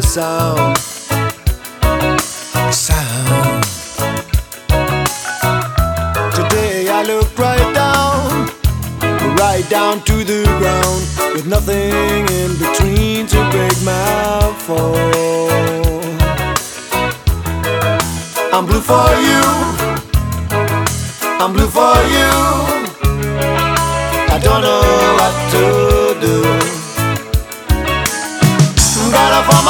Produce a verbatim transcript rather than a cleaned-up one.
sound, sound. Today I look right down, right down to the ground, with nothing in between to break my fall. I'm blue for you, I'm blue for you. I don't know what to do.